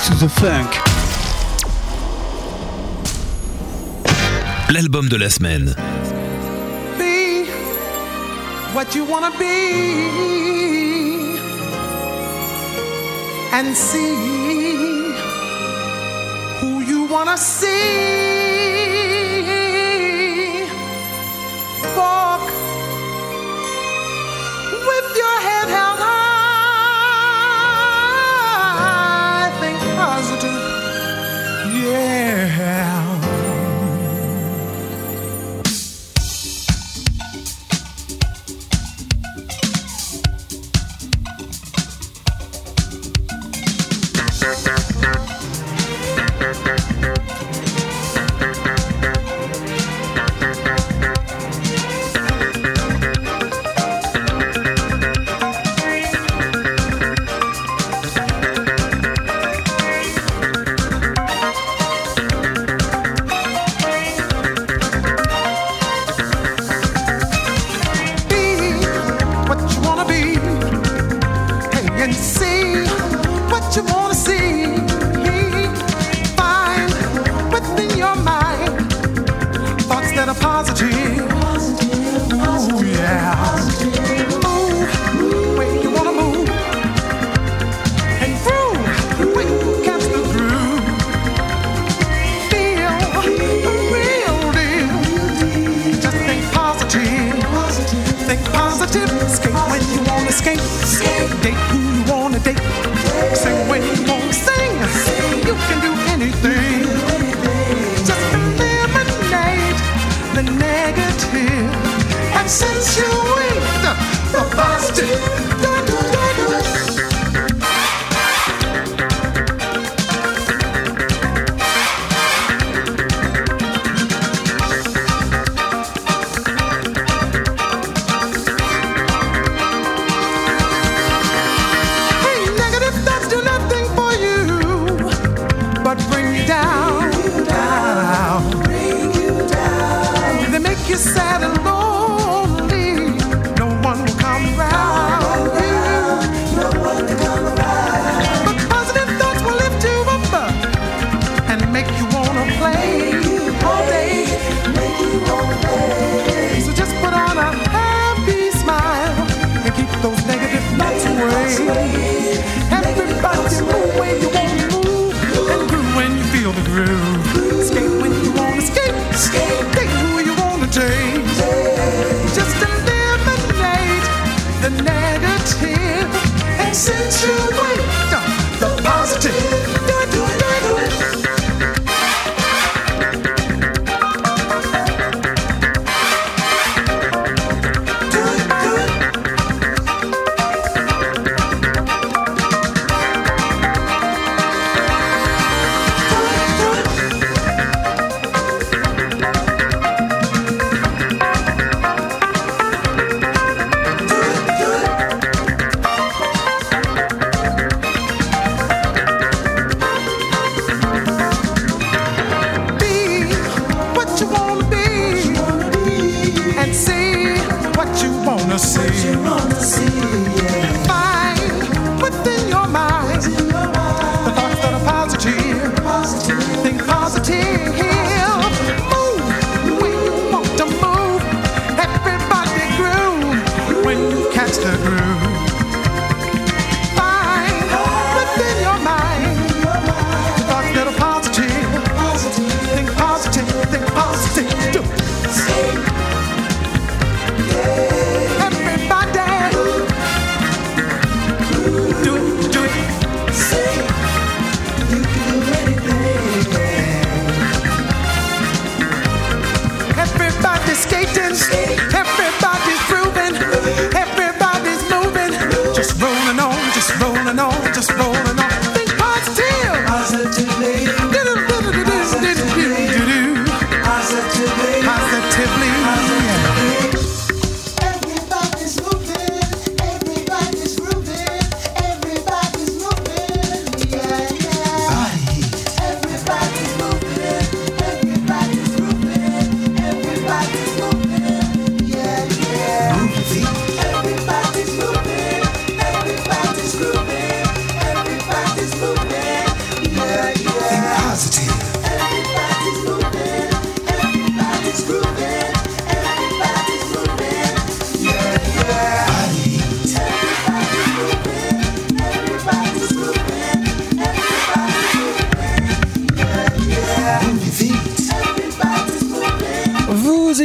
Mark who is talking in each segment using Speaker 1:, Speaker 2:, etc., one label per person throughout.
Speaker 1: to the Funk.
Speaker 2: L'album de la semaine.
Speaker 3: Be what you wanna be and see who you wanna see. Walk with your head held high. Think positive, yeah.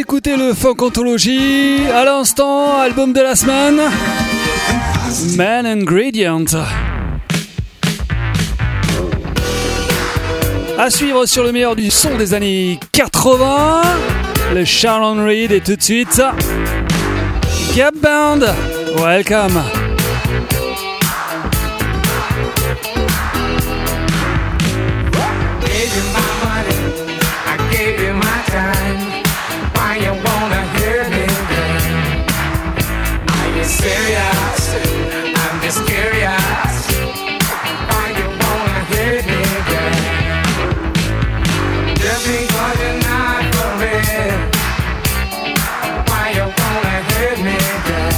Speaker 1: écoutez le Funk Anthology. À l'instant, album de la semaine, Man Ingredient. À suivre sur le meilleur du son des années 80, le Sharon Reed et tout de suite Gap Band. Welcome.
Speaker 2: Serious, I'm just curious. Why you wanna hit me, girl? Just because you're not for it. Why you wanna hit me, girl?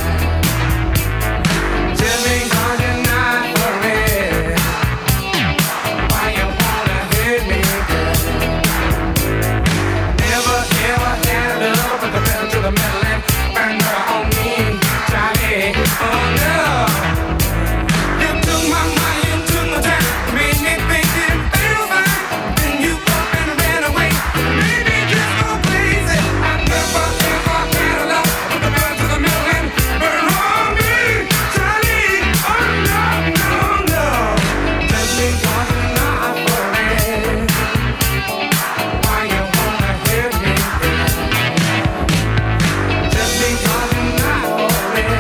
Speaker 2: Just because you're not for it. Why you wanna hit me, girl? Never ever had love with the pedal to the metal and burn her on me. Oh no, you took my money, you took my time, made me think it felt fine. Then you up and ran away, made me just go crazy. I never ever had a love with the pedal to the metal and burn on me, Charlie. Oh no, no, no, just because you're not for it. Why you wanna hit me, girl? Just because you're not for it.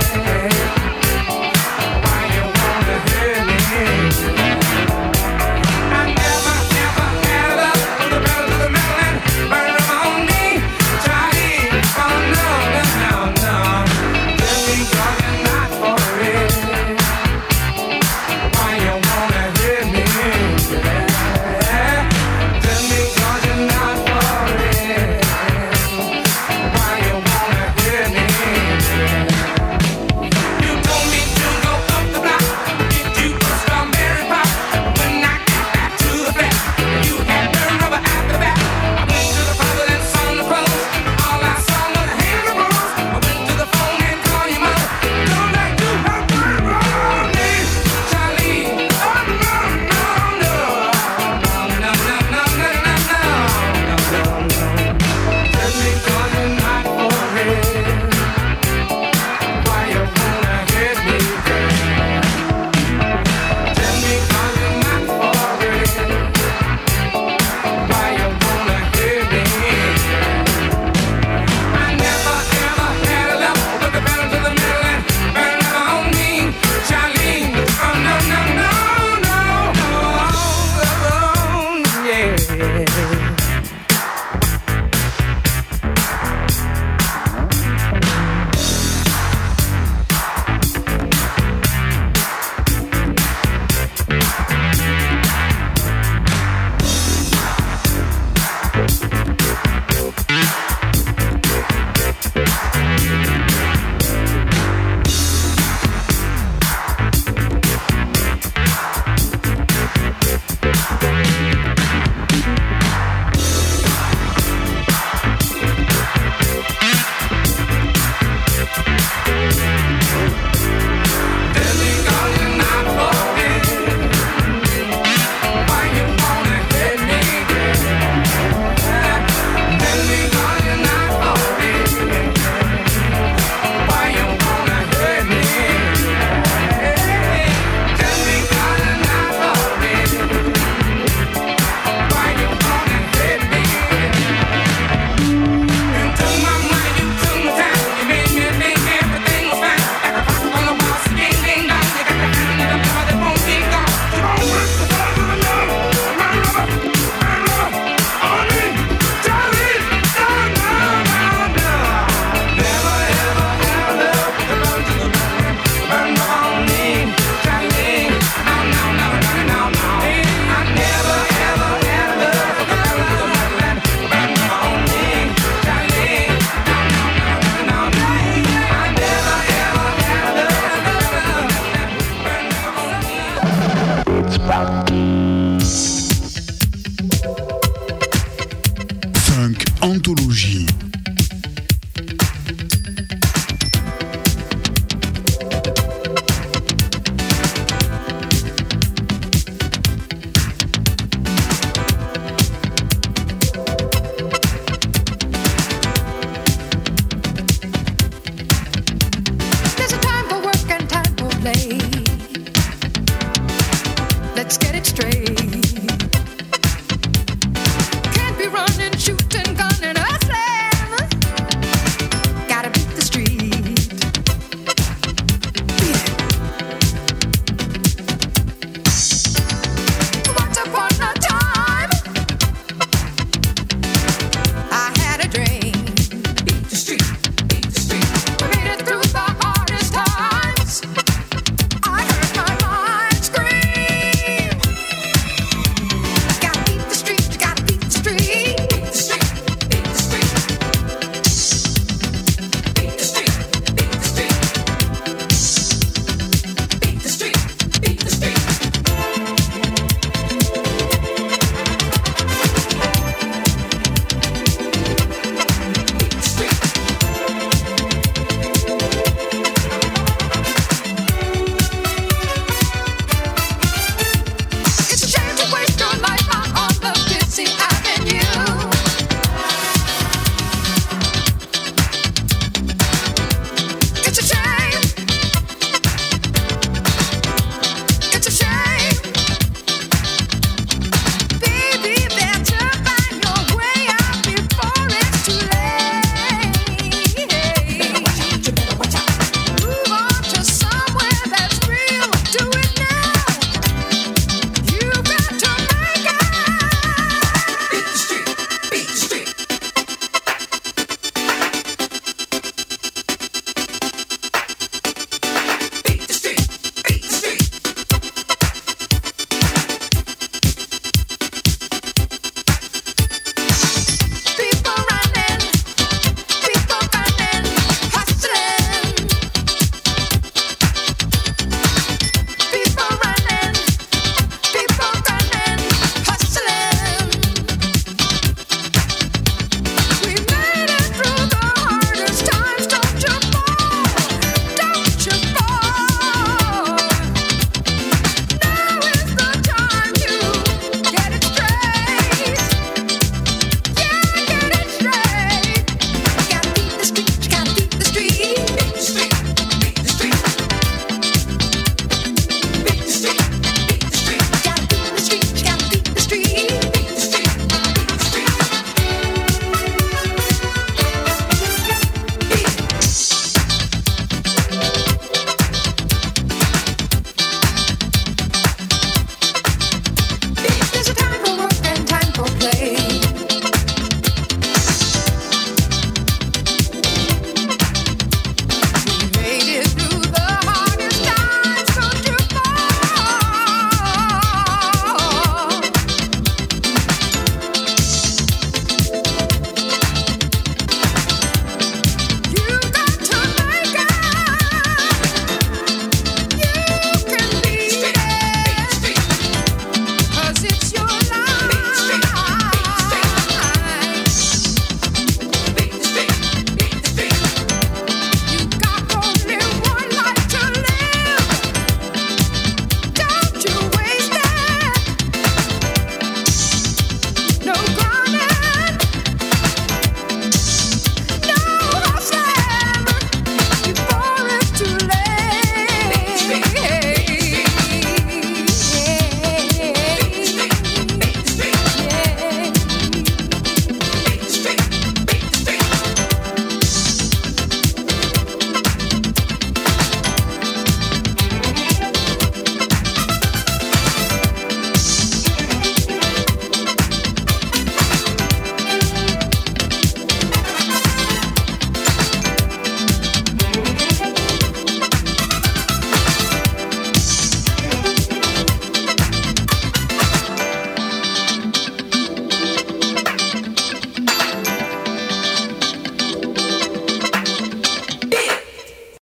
Speaker 4: Funk Anthology.